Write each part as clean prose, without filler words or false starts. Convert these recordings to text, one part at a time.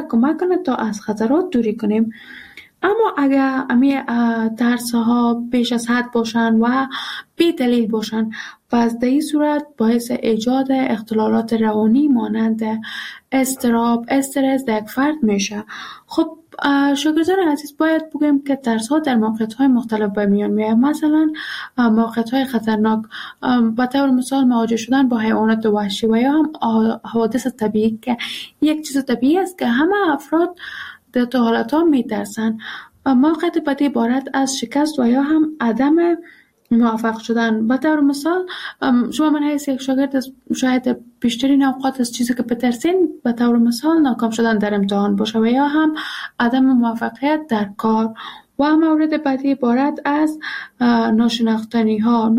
را کمک کنه تا از خطرات دوری کنیم. اما اگر امی ترس ها بیش از حد باشن و بی دلیل باشن، پس در این صورت باعث ایجاد اختلالات روانی مانند اضطراب، استرس در یک فرد میشه. خب شاگردان عزیز، باید بگویم که ترس ها در موقعیت های مختلف به میان میاد. مثلا موقعیت های خطرناک، به طور مثال مواجه شدن با حیوانات وحشی و یا هم حوادث طبیعی که یک چیز طبیعی است که همه افراد در تو حالت ها میترسن. موقعیت بعدی عبارت از شکست و یا هم عدم موفق شدن. به طور مثال شما من حیث یک شاگرد شاید بیشترین اوقات از چیزی که بترسین به طور مثال ناکام شدن در امتحان باشه و یا هم عدم موفقیت در کار. و مورد بعدی عبارت از ناشناختنی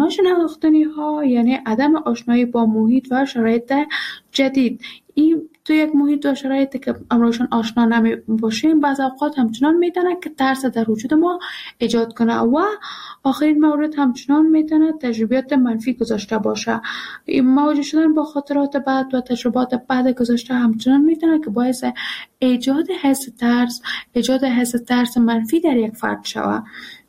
ها یعنی عدم آشنایی با محیط و شرایط جدید. این تو یک محیط و شرایطی که امروزشان آشنا نمی باشیم بعض اوقات همچنان میتونه که ترس در وجود ما ایجاد کنه. و آخرین مورد همچنان میتونه تجربیات منفی گذاشته باشه. مواجه شدن با خاطرات بد و تجربات بد گذاشته همچنان میتونه که باعث ایجاد حس ترس منفی در یک فرد شود.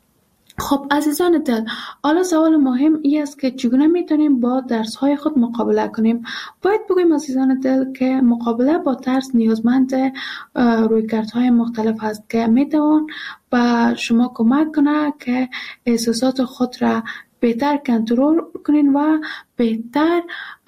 خب عزیزان دل، حالا سوال مهم این است که چگونه میتونیم با ترس‌های خود مقابله کنیم؟ باید بگویم عزیزان دل که مقابله با ترس نیازمند رویکردهای مختلف است که میتوان به شما کمک کنه که احساسات خود را بهتر کنترل کنین و بهتر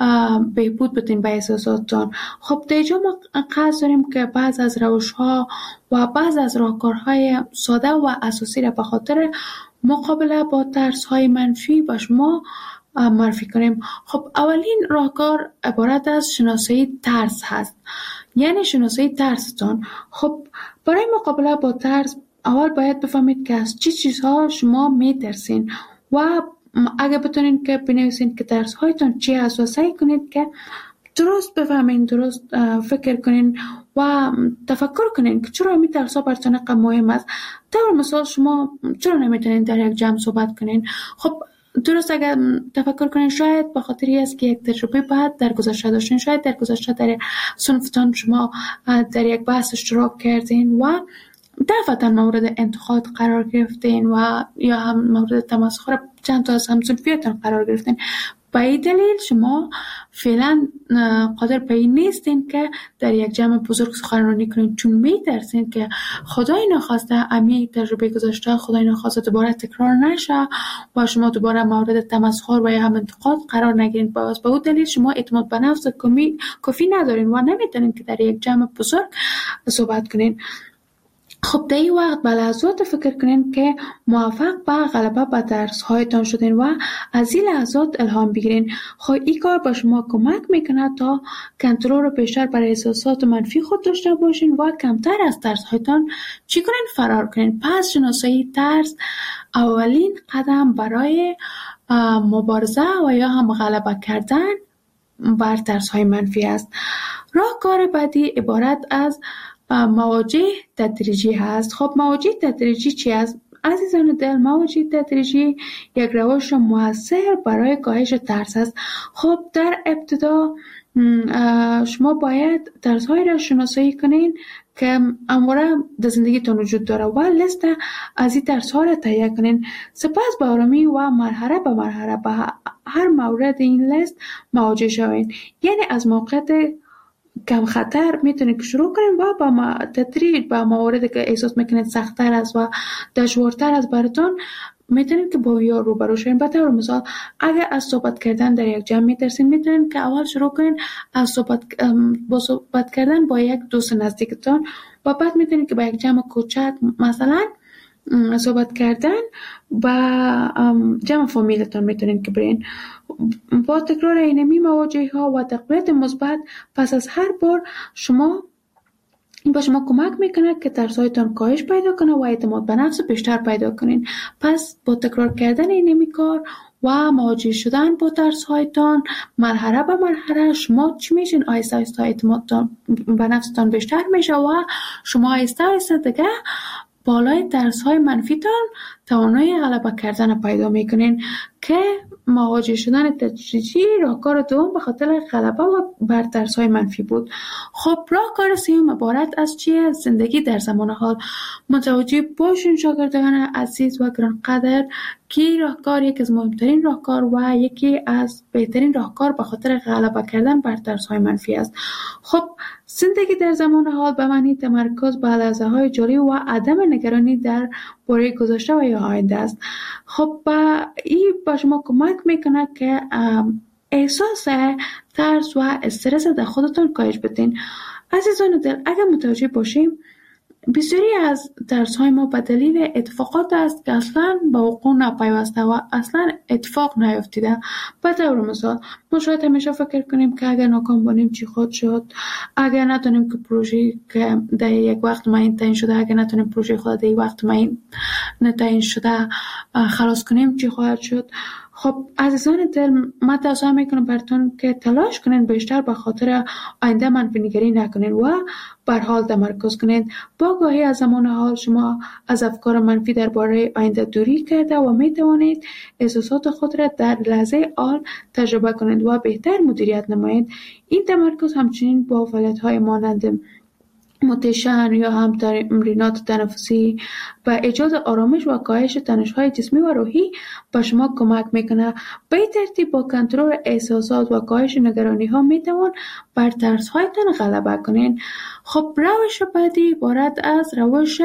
بهبود بدین به احساساتتان. خب در اینجا ما قصد داریم که بعض از روش‌ها و بعض از راهکارهای ساده و اساسی را به خاطر مقابله با ترس‌های منفی به شما معرفی کنیم. خب اولین راهکار عبارت از شناسایی ترس هست، یعنی شناسایی ترستان. خب برای مقابله با ترس اول باید بفهمید که از چه چیزها شما میترسین و اگه بتونین که بنویسین که ترس هایتان چی هست و سعی کنید که درست بفهمین، درست فکر کنین و تفکر کنین که چرا می ترس ها براتون اینقدر مهم است. طور مثال شما چرا نمیتونین در یک جمع صحبت کنین؟ خب درست اگر تفکر کنین شاید به خاطری است که یک تجربه بعد در گذشته داشتین، شاید در گذشته در صنفتان شما در یک بحث اشتراک کردین و دفعتا مورد انتقاد قرار گرفتین و یا هم مورد تمسخر چند تا از همصنفیاتون قرار گرفتین. به این دلیل شما فعلا قادر به این نیستین که در یک جمع بزرگ سخنرانی کنین، چون میترسین که خدای نخواسته امی تجربه گذاشته خدای نخواسته دوباره تکرار نشه و شما دوباره مورد تمسخر و یا هم انتقاد قرار نگیرین. به اون دلیل شما اعتماد به نفس کافی ندارین و نمیتونین که در یک جمع بزرگ صحبت کنین. خب در این وقت به لحظات فکر کنین که موفق به غلبه به ترس هایتان شدین و از این لحظات الهام بگیرین. خب این کار به شما کمک میکنه تا کنترل رو بیشتر برای احساسات منفی خود داشته باشین و کمتر از ترس هایتان چی کنین؟ فرار کنین. پس شناسایی ترس اولین قدم برای مبارزه و یا هم غلبه کردن بر ترس های منفی است. راهکار بعدی عبارت از مواجه تدریجی هست. خب مواجه تدریجی چی است؟ عزیزان دل، مواجه تدریجی یک روش مؤثر برای کاهش ترس است. خب در ابتدا شما باید ترس‌های را شناسایی کنین که همواره در زندگیتون وجود داره و لیست از این ترس‌ها را تهیه کنین. سپس به آرامی و مرحله به مرحله به هر مورد این لیست مواجه شوین. یعنی از موقعیت کم خطر میتونید شروع کنید و با تدریج با مواردی که احساس میکنید سخت‌تر است و دشوارتر است براتون میتونید که با یا روبرو شوین. به طور مثال اگر از صحبت کردن در یک جمع میترسید میتونید که اول شروع کنید از صحبت کردن با یک دوست نزدیکتان و بعد میتونید که با یک جمع کوچک مثلا صحبت کردن با جمع فامیلتان میتونید که برین. با تکرار اینمی مواجهه ها و تقویت مثبت پس از هر بار به شما کمک میکنه که ترسایتان کاهش پیدا کنه و اعتماد به نفس بیشتر پیدا کنین. پس با تکرار کردن اینمی کار و مواجه شدن با ترسایتان مرحله به مرحله شما چی میشین؟ آهسته آهسته اعتمادتان به نفستان بیشتر میشه و شما آهسته آهسته دیگه بالای ترس‌های منفیتان توانایی غلبه کردن پیدا میکنین که مواجه شدن تدریجی راهکار دوم به خاطر غلبه بر ترس‌های منفی بود. خب راهکار سوم عبارت از چیه؟ زندگی در زمان حال. متوجه باشین شاگردان عزیز و گرانقدر که راهکار یکی از مهمترین راهکار و یکی از بهترین راهکار به خاطر غلبه کردن بر ترس‌های منفی است. خب زندگی در زمان حال به معنی تمرکز بر لحظه‌های جاری و عدم نگرانی در باره گذشته و یا آینده است. خب این به شما کمک میکنه که احساس ترس و استرس در خودتون کاهش بدین. عزیزان دل، اگر متوجه باشیم بسیاری از ترس‌های ما به دلیل اتفاقات است که اصلا به وقوع نپیوسته و اصلا اتفاق نیفتیده. به طور مثال ما شاید همیشه فکر کنیم که اگر ناکام باشیم چی خود شد، اگر نتونیم که پروژه که در یک وقت معین تعیین شده، اگر نتونیم پروژه خود در یک وقت معین تعیین شده خلاص کنیم چی خواهد شد. خب عزیزان دل، من توصیه میکنم براتون که تلاش کنین بیشتر به خاطر آینده منفی نگری نکنین و بر حال تمرکز کنین. با آگاهی از زمان حال شما از افکار منفی درباره آینده دوری کرده و می توانید احساسات خود را در لحظه حال تجربه کنید و بهتر مدیریت نمایید. این تمرکز همچنین با فعالیت‌های مانند مدیتیشن یا هم تمرینات تنفسی و ایجاد آرامش و کاهش تنش‌های جسمی و روحی به شما کمک میکنه. به این ترتیب با کنترل احساسات و کاهش نگرانی‌ها میتوان بر ترس‌هایتان غلبه کنین. خب روش بعدی عبارت از روش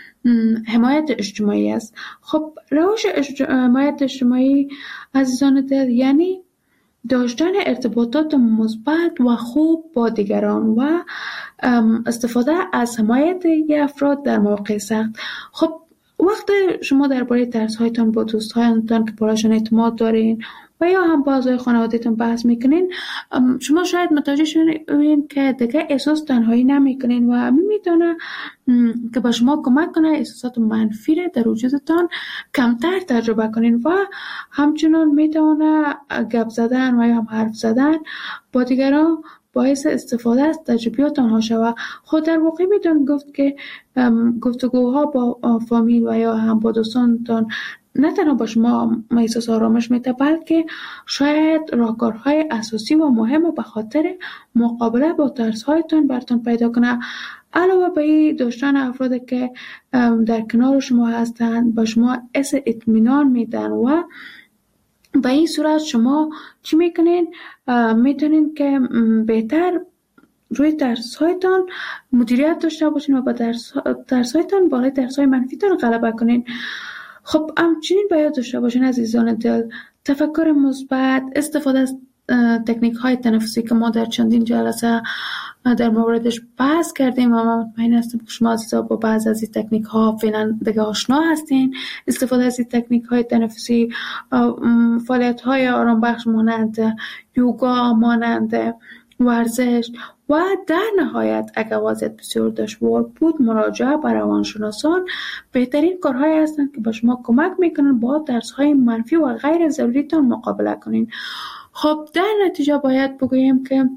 حمایت اجتماعی است. خب روش حمایت اجتماعی عزیزان دل یعنی داشتن ارتباطات مثبت و خوب با دیگران و استفاده از حمایت افراد در مواقع سخت. خب وقتی شما درباره ترس‌هایتان با دوستانتان که برایشان اعتماد دارین و یا هم با اعضای خانواده‌تان بحث میکنین، شما شاید متوجه شوین که دیگه احساس تنهایی نمیکنین و میتونه که به شما کمک کنه احساسات منفی را در وجودتان کمتر تجربه کنین و همچنان میتونه گپ زدن و یا هم حرف زدن با دیگران باعث استفاده از تجربیات آنها شود. خود در واقع میتون گفت که گفتگوها با فامیل و یا هم با دوستانتان نه تنها با شما احساس آرامش میده، بلکه شاید راهکارهای اساسی و مهم به خاطر مقابله با ترس‌هایتان براتون پیدا کنه. علاوه بر این داشتن افرادی که در کنار شما هستند با شما حس اطمینان میدن و به این صورت شما چی میکنین؟ میتونین که بهتر روی ترس‌هایتان مدیریت داشته باشین و با ترس‌هایتان بالای ترس‌های منفیتان غلبه کنین. خب همچنین باید داشته باشین عزیزان دل تفکر مثبت، استفاده از تکنیک‌های تنفسی که ما در چندین جلسه در موردش بحث کردیم و من مطمئن هستم که شما عزیزا با بعض از این تکنیک‌ها فعلا دیگه آشنا هستین. استفاده از این تکنیک‌های تنفسی، فعالیت‌های آرامبخش مانند یوگا، مانند ورزش و در نهایت اگر وضعیت بسیار دشوار بود مراجعه به روانشناسان بهترین کارهایی هستند که به شما کمک میکنن با ترس‌های منفی و غیر ضروریتان مقابله کنین. خب در نتیجه باید بگوییم که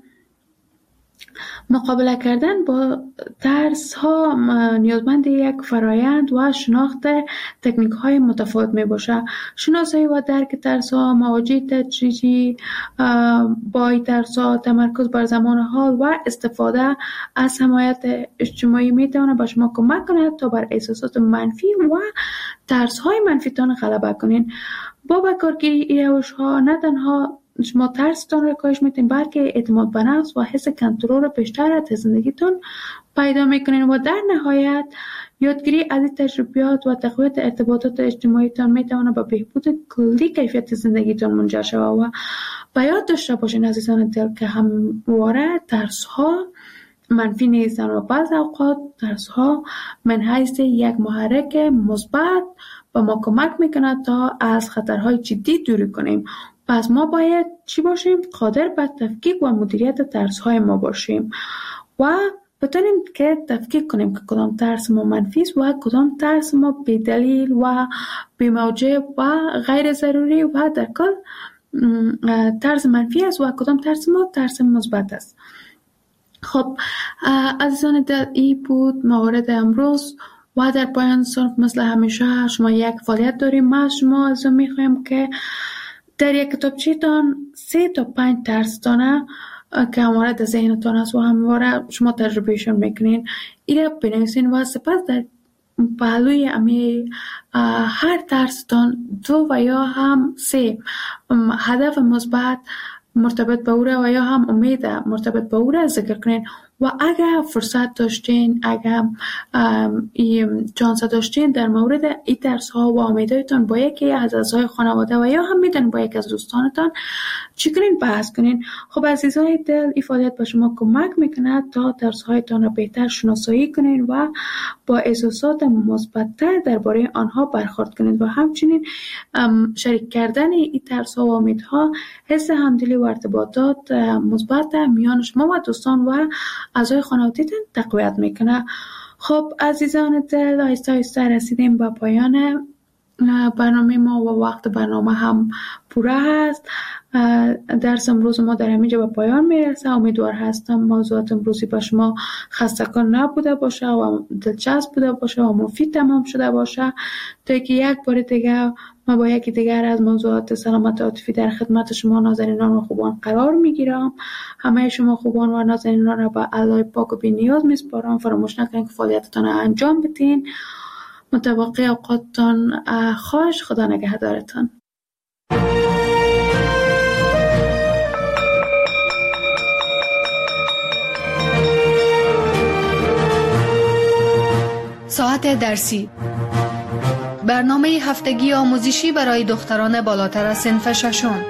مقابله کردن با ترس ها نیازمند یک فرایند و شناخت تکنیک های متفاوت می باشه. شناسایی و درک ترس ها، مواجهه تدریجی با ترس ها، تمرکز بر زمان حال و استفاده از حمایت اجتماعی می تواند به شما کمک کند تا بر احساسات منفی و ترس های منفی تان غلبه کنین. با کارگیری این روش ها نه تنها شما ترستان را کاهش میتین بلکه اعتماد به نفس و حس کنترل بیشتر از زندگیتون پیدا میکنین و در نهایت یادگیری از این تجربیات و تقویت ارتباطات اجتماعیتان میتونه به بهبود کلی کیفیت زندگیتون منجر شود. و به یاد داشته باشین عزیزان دل که همواره ترس ها منفی نیستن و بعض اوقات ترس ها من حیث یک محرک مثبت به ما کمک میکنه تا از خطرهای جدی دوری کنیم. پس ما باید چی باشیم؟ قادر به تفکیک و مدیریت ترس‌های ما باشیم و بتونیم که تفکیک کنیم که کدام ترس ما منفی است و کدام ترس ما بی‌دلیل و بی‌موجب و غیر ضروری و در کل ترس منفی است و کدام ترس ما ترس مثبت است. خب عزیزان دل، این بود موارد امروز و در پایان صنف مثل همیشه شما یک فعالیت داریم. ما از شما میخوایم که در یک کتابچه تان 3 تا 5 ترس دانه که همواره در ذهنتان است و همواره شما تجربهشون میکنین ایره بنویسین و سپس در پهلوی هر ترستان 2 و یا هم 3 هدف مثبت مرتبط به او و یا هم امید مرتبط به او را ذکر کنین و اگر فرصت داشتین، اگر چانس داشتین در مورد این ترس ها و امیدهایتان با یکی از اعضای خانواده و یا هم میتونین با یک از دوستانتان چی کنین بحث کنین. خب عزیزای دل، این فعالیت به شما کمک میکنه تا ترس هایتان را بهتر شناسایی کنین و با احساسات مثبت‌تر درباره آنها برخورد کنین و همچنین شریک کردن این ترس ها و امیدها حس همدلی و ارتباطات مثبت میان شما و دوستان و اعضای خانواده‌تان تقویت میکنه. خب عزیزان دل، آهسته آهسته رسیدیم به پایان برنامه ما و وقت برنامه هم پوره هست. درس امروز ما در همینجا به پایان میرسه. امیدوار هستم موضوعات امروزی به شما خسته‌کن نبوده باشه و دلچسب بوده باشه و مفید تمام شده باشه تا که یک بار دیگه ما با یکی دیگر از موضوعات سلامت عاطفی در خدمت شما نازنینان و خوبان قرار میگیرم. همه شما خوبان و نازنینان را به الله پاک و بی نیاز میسپارم. فراموش نکنید که فعالیتتان را انجام بدین. متوقع اوقاتتان خواهش. خدا نگهدارتان. ساعت درسی، برنامه هفتگی آموزشی برای دختران بالاتر از صنف ششم.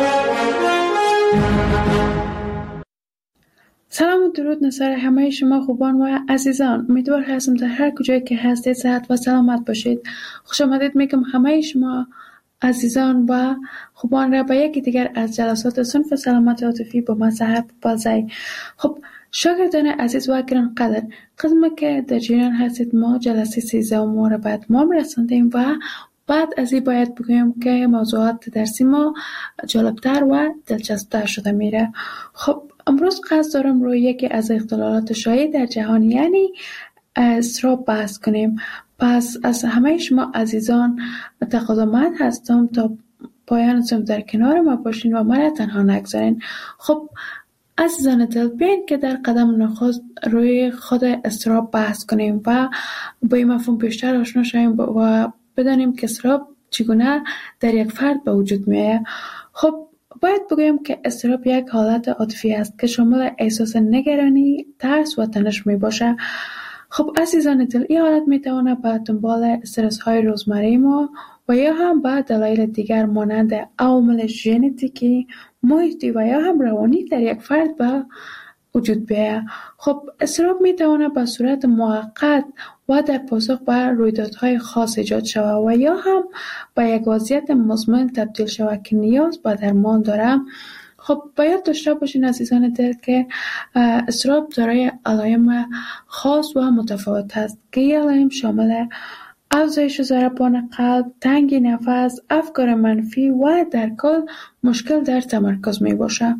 سلام و درود نثار همه شما خوبان و عزیزان. امیدوار هستم در هر کجایی که هستید صحت و سلامت باشید. خوش آمدید میگم همه شما عزیزان و خوبان را به یکی دیگر از جلسات صنف سلامت عاطفی با مصحف بازی. خب شاگردان عزیز و گرانقدر، قسمی که در جریان هستید ما جلسه 13 را به اتمام رساندیم و بعد از این باید بگویم که موضوعات درسی ما جالبتر و دلچسبتر شده میره. خب امروز قصد دارم روی یکی از اختلالات شایع در جهان یعنی اضطراب بحث کنیم. پس از همه شما عزیزان تقاضامند هستم تا پایان سم در کنار ما باشین و ما تنها نگذارین. خب عزیزان دل، بیاین که در قدم نخست روی خود اضطراب بحث کنیم و با این مفهوم بیشتر آشنا شویم و بدانیم که اضطراب چگونه در یک فرد به وجود میآید. خب باید بگویم که اضطراب یک حالت عاطفی است که شامل احساس نگرانی، ترس و تنش می باشه. خب عزیزان دل، این حالت می تواند به دنبال استرس های روزمره ما و یا هم به دلایل دیگر مانند عوامل ژنتیکی، محیطی و یا هم روانی در یک فرد به وجود بیاید. خب اضطراب می تواند به صورت موقت و در پاسخ به رویدادهای خاص ایجاد شود و یا هم به یک وضعیت مزمن تبدیل شود که نیاز به درمان دارد. خب باید داشته باشین عزیزان دل که اضطراب دارای علائم خاص و متفاوت است که این علائم شامل افزایش ضربان قلب، تنگی نفس، افکار منفی و در کل مشکل در تمرکز می باشه.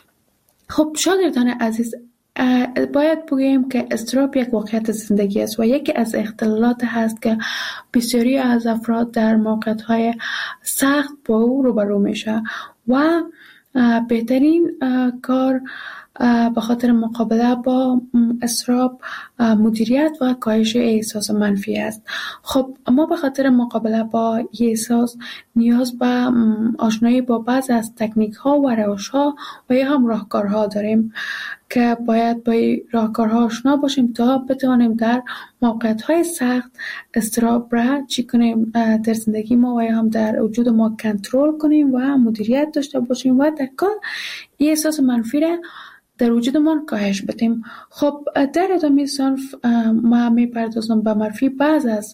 خب شاگردان عزیز، باید بگوییم که اضطراب یک واقعیت زندگی است و یکی از اختلالات هست که بسیاری از افراد در موقعیت‌های سخت با او روبرو میشه و بهترین کار به خاطر مقابله با اضطراب مدیریت و کاهش احساس منفی است. خب ما به خاطر مقابله با این احساس نیاز به آشنایی با بعض از تکنیک ها و روش ها و یا هم راهکارها داریم که باید با این راهکارها آشنا باشیم تا بتوانیم در موقعیت های سخت اضطراب را چی کنیم در زندگی ما و یا هم در وجود ما کنترل کنیم و مدیریت داشته باشیم و در کل این احساس منفی را در وجودمان کاهش بدیم. خب در ادامه صنف ما میپردازم به معرفی بعض از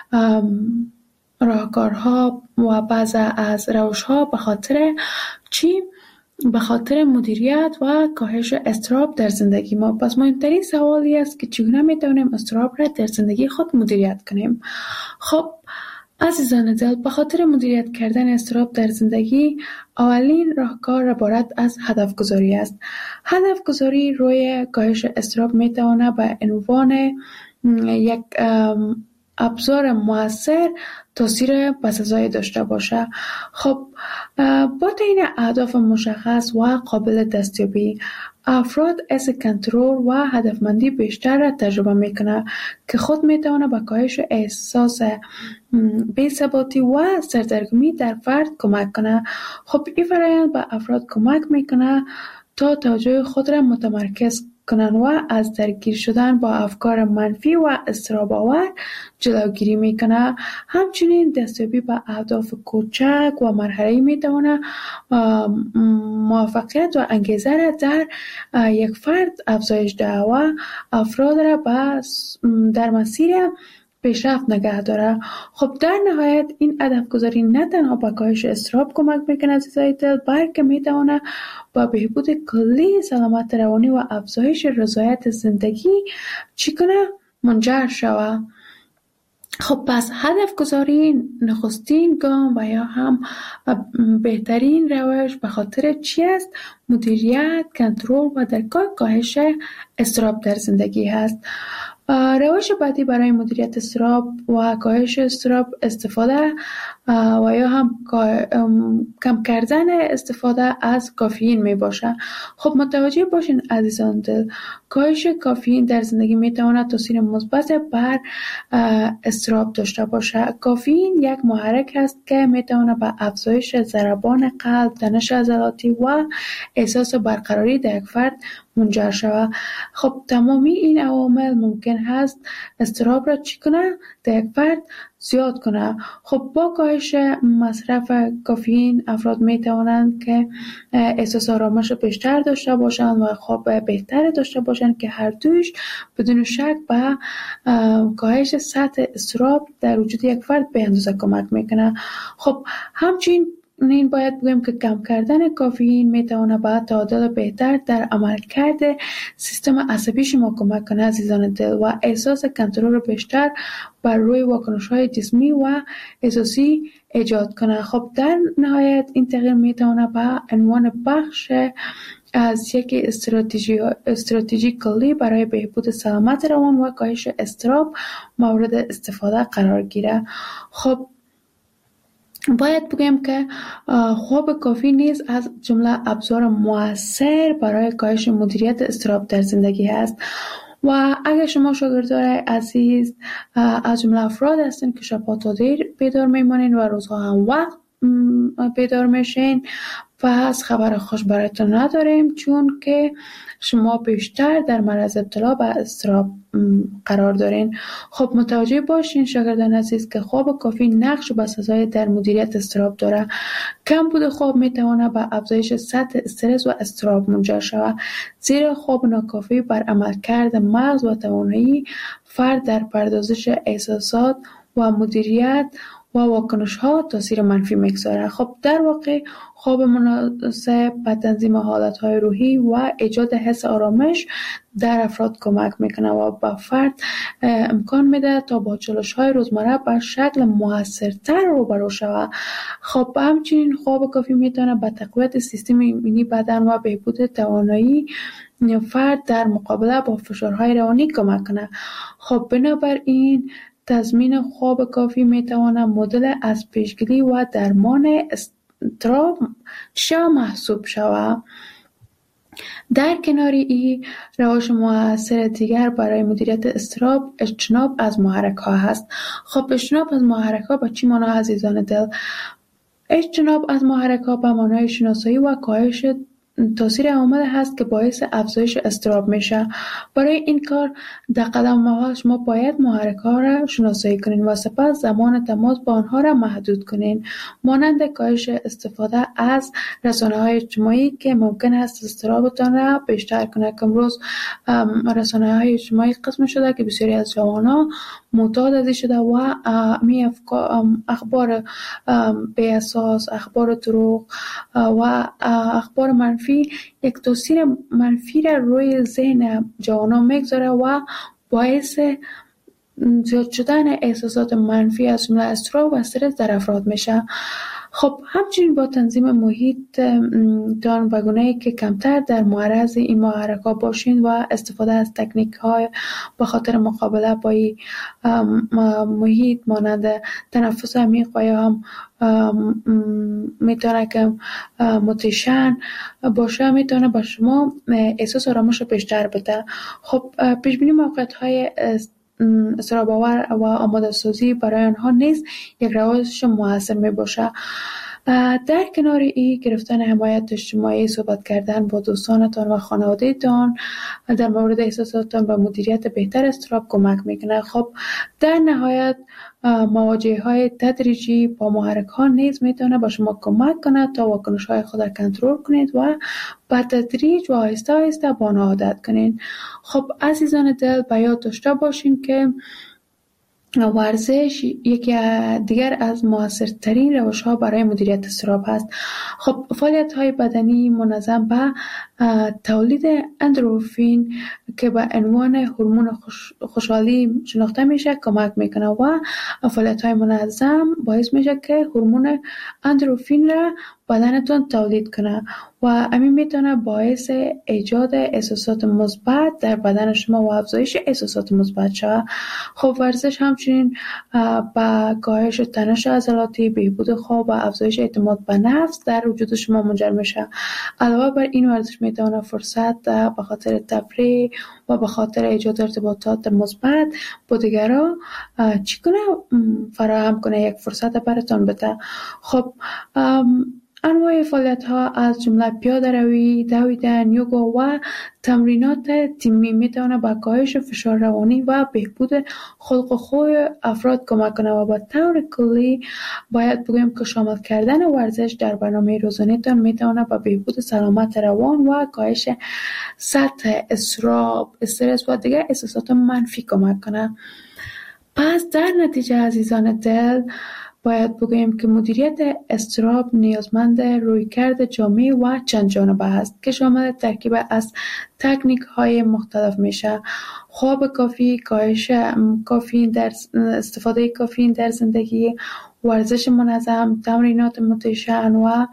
راهکارها و بعض از روش‌ها به خاطر چی؟ به خاطر مدیریت و کاهش اضطراب در زندگی ما. پس مهمترین سوالی است که چگونه میتوانیم اضطراب را در زندگی خود مدیریت کنیم. خب عزیزان دل، به خاطر مدیریت کردن اضطراب در زندگی اولین راهکار عبارت از هدف گذاری است. هدف گذاری روی کاهش اضطراب میتواند به عنوان یک ابزار موثر تاثیر بسزایی داشته باشه. خب با تعیین اهداف مشخص و قابل دستیابی، افراد حس کنترل و هدفمندی بیشتر را تجربه میکنه که خود میتونه به کاهش احساس بی‌ثباتی و سردرگمی در فرد کمک کنه. خب این فرآیند به افراد کمک میکنه تا توجه خود را متمرکز کنند و از درگیر شدن با افکار منفی و اضطراب‌آور جلوگیری میکنه. همچنین دستیابی به اهداف کوچک و مرحله‌ای میتونه موفقیت و انگیزه را در یک فرد افزایش دهد و افراد را در مسیر پیشرفت نگه داره. خب در نهایت این هدف گذاری نه تنها به کاهش اضطراب کمک میکنه عزیزای دل، بلکه میتونه با بهبود کلی سلامت روانی و افزایش رضایت زندگی منجر شود. خب پس هدف گذاری نخستین گام و یا هم بهترین روش به خاطر چی است؟ مدیریت، کنترل و درک کاهش اضطراب در زندگی هست. روش بعدی برای مدیریت اضطراب و کاهش اضطراب استفاده و یا هم کم کردن استفاده از کافئین می باشه. خب متوجه باشین عزیزان دل، کاهش کافئین در زندگی می تواند تاثیر مثبت بر اضطراب داشته باشه. کافئین یک محرک است که می تواند به افزایش ضربان قلب، تنش عضلاتی و احساس برقراری در یک فرد منجر شود. خب تمامی این عوامل ممکن هست اضطراب را چی کنه؟ در یک فرد زیاد کنه. خب با کاهش مصرف کافئین افراد می توانند که احساس آرامش بیشتر داشته باشند و خواب بهتر داشته باشند که هر دوش بدون شک به کاهش سطح اضطراب در وجود یک فرد به اندازه کمک میکنه. خب همچنین باید بگیم که کم کردن کافئین میتونه به تعادل بهتر در عملکرد سیستم عصبی شما کمک کنه عزیزان دل و احساس کنترل بیشتر بر روی واکنش‌های جسمی و احساسی ایجاد کنه. خب در نهایت این تغییر میتونه به عنوان بخش از یک استراتژی کلی برای بهبود سلامت روان و کاهش اضطراب مورد استفاده قرار گیره. خب باید بگم که خواب کافی نیز از جمله ابزار مؤثر برای کاهش مدیریت اضطراب در زندگی است و اگر شما شاگردان عزیز از جمله افراد هستین که شب‌ها تا دیر بیدار میمانین و روزها هم وقت بیدار میشین، پس خبر خوش برایتون نداریم، چون که شما بیشتر در معرض ابتلا به اضطراب قرار دارین. خب متوجه باشین شاگردان عزیز که خواب کافی نقش بسزایی در مدیریت اضطراب داره. کم بود خواب میتونه به افزایش سطح استرس و اضطراب منجر شود، زیرا خواب ناکافی بر عملکرد مغز و توانایی فرد در پردازش احساسات و مدیریت و واکنش‌ها تاثیر منفی می‌گذاره. خب در واقع خواب مناسب به تنظیم حالت‌های روحی و ایجاد حس آرامش در افراد کمک میکنه و به فرد امکان میده تا با چالش‌های روزمره به شکل موثرتر روبرو شود. خب همچنین خواب کافی میتونه به تقویت سیستم ایمنی بدن و بهبود توانایی فرد در مقابله با فشارهای روانی کمک کنه. خب بنابراین تضمین خواب کافی میتواند مدل از پیشگیری و درمان اضطراب محسوب شود. در کنار این روش مؤثر دیگر برای مدیریت اضطراب اجتناب از محرک ها هست. خب اجتناب از محرک ها به چی معنی عزیزان دل؟ اجتناب از محرک ها به معنای شناسایی و کاهش تاثیر عوامل هست که باعث افزایش اضطراب میشه. برای این کار در قدم اول شما باید محرک ها را شناسایی کنین و سپس زمان تماس با آنها را محدود کنین، مانند کاهش استفاده از رسانه‌های اجتماعی که ممکن است اضطرابتان را بیشتر کنه. که امروز رسانه‌های اجتماعی قسم شده که بسیاری از جوانان معتاد از شده و اخبار بی اساس، اخبار دروغ و اخبار منفی یک تاثیر منفی را روی ذهن جوانان میگذاره و باعث زیاد شدن احساسات منفی از جمله اضطراب و استرس در افراد میشه. خب همچنین با تنظیم محیط تان به گونه‌ای که کمتر در معرض این محرک‌ها باشین و استفاده از تکنیک‌های به خاطر مقابله با این محیط مانند تنفس عمیق و یا هم میتونه که موتیشن باشه، میتونه با شما احساس آرامش رو بیشتر بده. خب پیشبینی موقعیت‌های اضطراب آور و آماده سازی برای آنها نیز یک روش موثر می باشه. در کنار این گرفتن حمایت اجتماعی، صحبت کردن با دوستانتان و خانواده‌تان در مورد احساساتتان و مدیریت بهتر اضطراب کمک میکنه. خب در نهایت مواجهه‌های تدریجی با محرک‌ها نیز میتونه با شما کمک کنه تا واکنش‌های خود را کنترل کنید و با تدریج و آهسته آهسته با آنها عادت کنید. خب عزیزان دل، به یاد داشته باشین که ورزش یکی دیگر از موثرترین روش‌ها برای مدیریت اضطراب است. خب فعالیت‌های بدنی منظم به تولید اندروفین که به عنوان هورمون خوشحالی شناخته میشه کمک میکنه و فعالیت‌های منظم باعث میشه که هورمون اندروفین را بدنتون تولید کنه و همین میتونه باعث ایجاد احساسات مثبت در بدن شما و افزایش احساسات مثبت شود. خب ورزش همچنین با کاهش تنش عضلاتی، بهبود خواب و افزایش اعتماد به نفس در وجود شما منجر میشه. علاوه بر این ورزش میتونه فرصت به خاطر تفریح و به خاطر ایجاد ارتباطات مثبت با دیگران چگونه فراهم کنه، یک فرصت براتون بده. خب انواع فعالیت‌ها از جمله پیاده‌روی، دویدن، یوگا و تمرینات تیمی میتونه به کاهش فشار روانی و بهبود خلق و خوی افراد کمک کنه و به طور کلی باید بگویم که شامل کردن ورزش در برنامه روزانه‌تان میتونه به بهبود سلامت روان و کاهش سطح اضطراب، استرس و دیگر احساسات منفی کمک کنه. پس در نتیجه عزیزان دل باید بگوییم که مدیریت اضطراب نیازمند رویکرد جامع و چند جانبه است که شامل ترکیب از تکنیک‌های مختلف میشه: خواب کافی، کاهش کافئین در استفاده کافئین در زندگی، ورزش منظم، تمرینات موتیشن و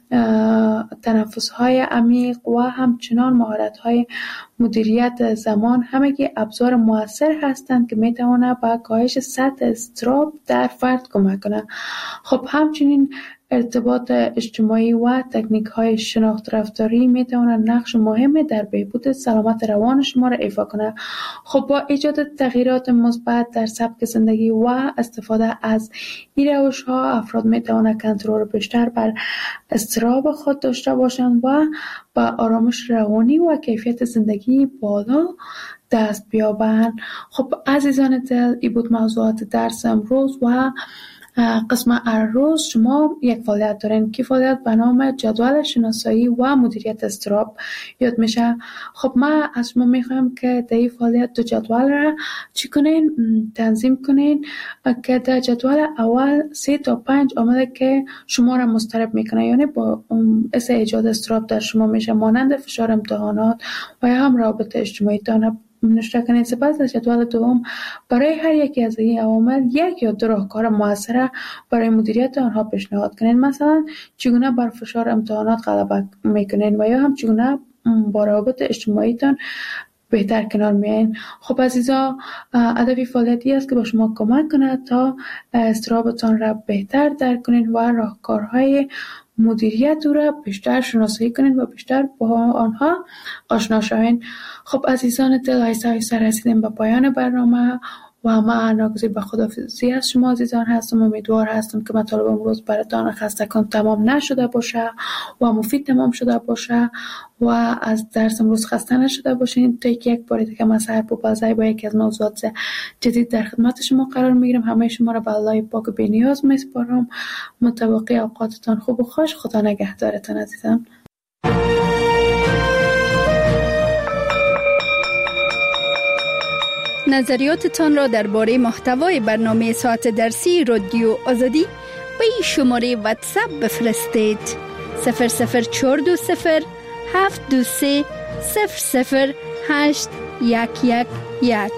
تنفس‌های عمیق و همچنان مهارت‌های مدیریت زمان، همگی ابزار مؤثر هستند که می‌توانند به کاهش سطح اضطراب در فرد کمک کنند. خب همچنین ارتباط اجتماعی و تکنیک‌های شناخت رفتاری می‌توانند نقش مهمی در بهبود سلامت روان شما را ایفا کنند. خب با ایجاد تغییرات مثبت در سبک زندگی و استفاده از این روش‌ها افراد می‌توانند کنترل بیشتر بر اضطراب خود داشته باشند و با آرامش روانی و کیفیت زندگی بالا دست بیابند. خب عزیزان دل، این بود موضوعات درس امروز و قسم روز شما یک فعالیت دارین که فعالیت به نام جدول شناسایی و مدیریت اضطراب یاد میشه. خب ما از شما میخوایم که در این فعالیت دو جدول را چی کنین؟ تنظیم کنین که در جدول اول 3 تا 5 عامل که شما را مضطرب میکنه، یعنی با باعث ایجاد اضطراب در شما میشه، مانند فشار امتحانات و یا هم روابط اجتماعی تان نوشته کنید. سپس در جدول دوم برای هر یکی از این عوامل 1 یا 2 راهکار موثر برای مدیریت آنها پیشنهاد کنید. مثلا چگونه بر فشار امتحانات غلبه میکنین و یا هم چگونه با روابط اجتماعی تان بهتر کنار میایین. خب عزیزا، هدف فعالیتی است که با شما کمک کند تا اضطرابتان را بهتر درک کنید و راهکارهای مدیریت او را بیشتر شناسایی کنید و بیشتر با آنها آشنا شوید. خب عزیزان دل، آهسته رسیدیم به پایان برنامه و من ناگزیر به خداحافظی از شما عزیزان هستم. امیدوار هستم که مطالب امروز براتان خستگان تمام نشده باشه و مفید تمام شده باشه و از درس امروز خسته نشده باشین. تا یک بار دیگه من سحر پوپلزی با یکی از موضوعات جدید در خدمت شما قرار میگیرم. همه شما را به الله پاک بی‌نیاز میسپارم. متوقع اوقاتتان خوب و خوش. خدا نگهدارتان عزیزان. نظریاتتان را درباره محتوای برنامه ساعت درسی رادیو آزادی به این شماره واتساپ بفرستید: 00420 723 00811.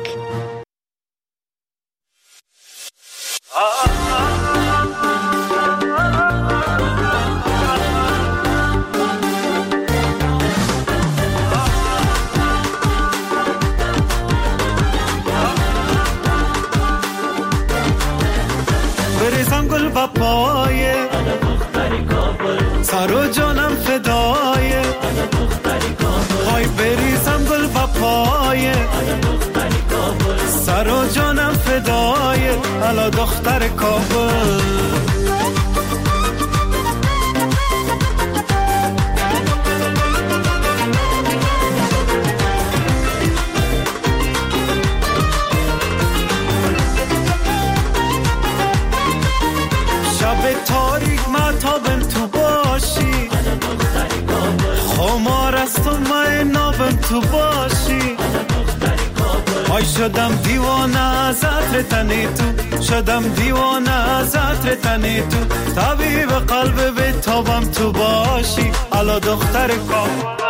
بریزم گل و پایه سر و جانم فدایه های بریزم گل و پایه سر و جانم فدایه الا دختر کابل تاریک مطابم تو باشی خمار از تو نابم تو باشی آی شدم دیوانه از عطر تنی تو شدم دیوانه از عطر تنی تو طبیب قلب به تابم تو باشی الا دختر کابل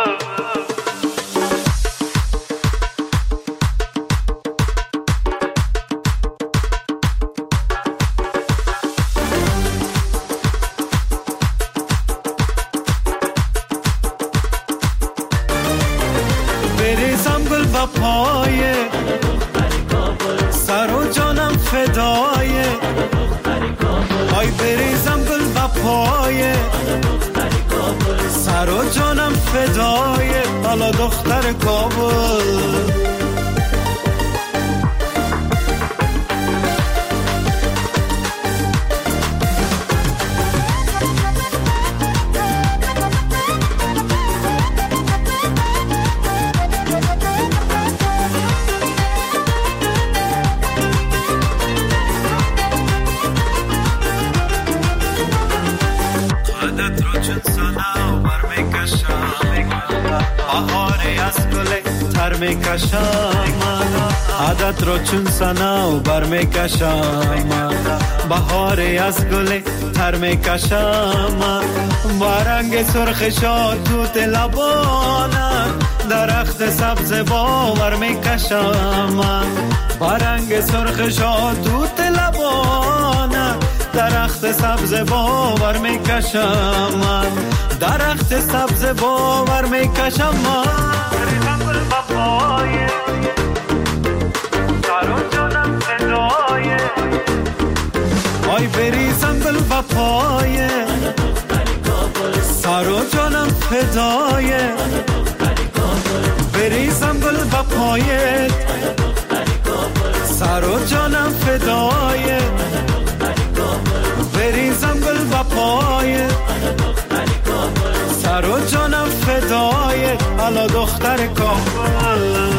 پایه سر و جانم فدایه آی بریزم گل و پایه سر و جانم فدایه الا دختر کابل عادت رو چون سنا و بر میکشم بهاری از گل تر میکشم با رنگ سرخ شاد توت لبانم درخت سبز باور میکشم با رنگ سرخ شاد توت لبانم درخت سبز باور میکشم درخت سبز باور میکشم آی بریزم گل و پایه سر و جانم فدایه بریزم گل و پایه سر و جانم فدایه بریزم گل و پایه سر و جانم فدایه الا دختر کابل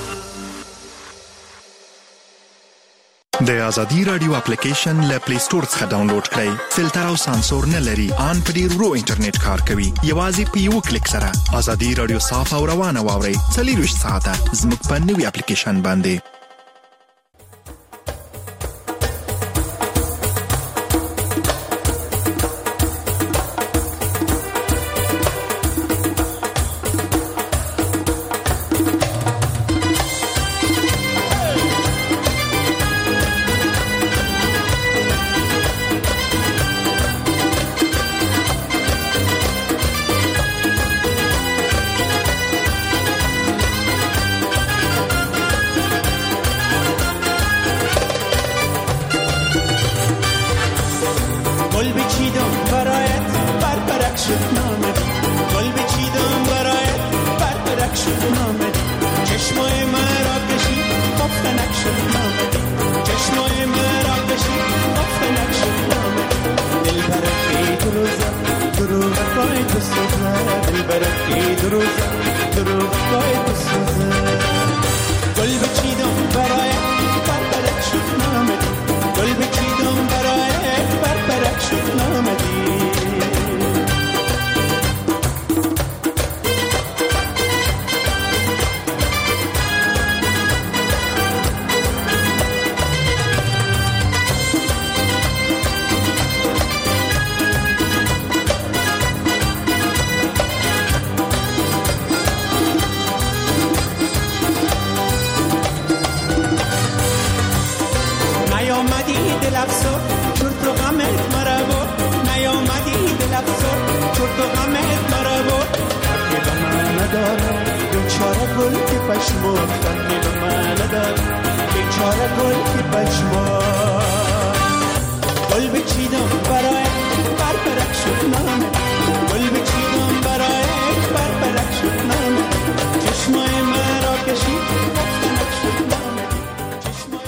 د ازادي رادیو اپلیکیشن له پلی سٹور څخه ډاونلوډ کړئ. فلټر او سانسور نه لري. ان په ډیر ورو انټرنیټ کار کوي. یوازې په یو کلیک سره ازادي رادیو صاف او روانه واورئ. 24 ساعته زموږ په نوې اپلیکیشن باندې. بیچاره گل که پشما گل